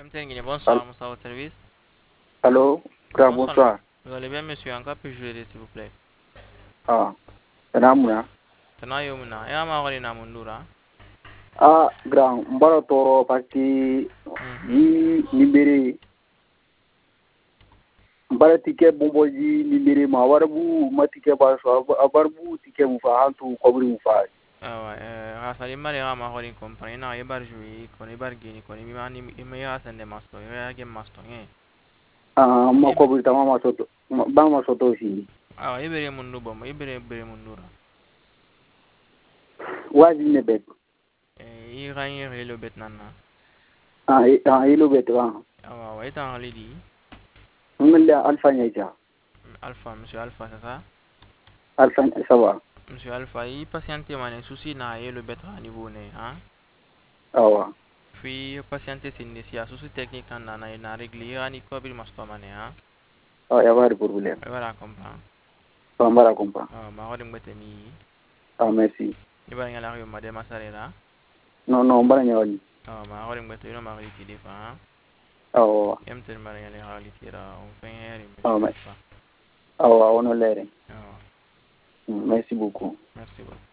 Al- Bonsoir, Moussa au service. Allô, grand Bonsoir, bonsoir. vous allez bien, monsieur? Encore puis-je vous aider, s'il vous plaît? Ah, Ramuna. Tana yomuna, ya ma wari na mundura. Grand, mbara toro pasti Mhm. ni bere mbara tike bomboji ni bere ma warbu matike ba so abarbu tike mu fa hantu kobri mu fa. Awa, rasali mari ya ma wari compagnie na ibar jui, koni bar gini, koni mi mani mi ya sende masto, ya game masto, Ma Ibe, kobri tamama soto ba ma soto si. awa, ibere mundu bomo, ibere mundura. Wazi ne bet. I rangi relo bet nana. Ilo bet wa. Awa, ita halidi. Ngale alfa nyaita. Alpha, monsieur Alpha, c'est ça? Alfa sawa. Monsieur Alpha, i patiente mane souci na yelo bet à niveau ne, Awa. Puis patiente sinne si a souci technique na régler, ni kobri masto mane, Ya bari problem. Voilà, comprends. Mbara kompa. Ma wadi mbete mi. Merci. Iba ngala yo madema sarera. No mbara nyawali. Ma wadi mbete no ma riti defa. Awa. Emtel mara ngale halitira. On fait un Awa. monsieur Alpha. Awa, on a l'air. Ah, Merci beaucoup. merci beaucoup.